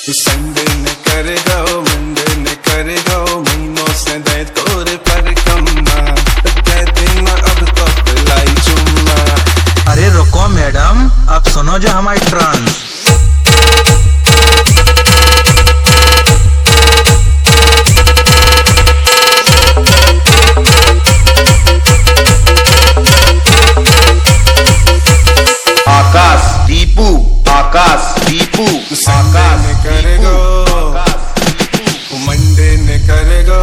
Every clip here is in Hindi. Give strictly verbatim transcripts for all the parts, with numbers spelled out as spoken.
संडे ने करेगा मंडे ने करेगा महीनों से दे तोरे पर कम्मा दे देना अब तो पिलाई चुम्मा। अरे रुको मैडम, अब सुनो जो हमारी ट्रांस। आकाश दीपू आकाश दीपू संडे ने करेगा मंडे ने करेगा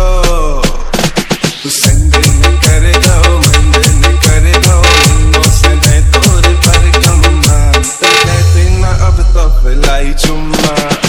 संडे ने करेगा मंडे ने करेगा महीनों से दे तोरे पर कम्मा दे देना अब तो पिलाई चुम्मा।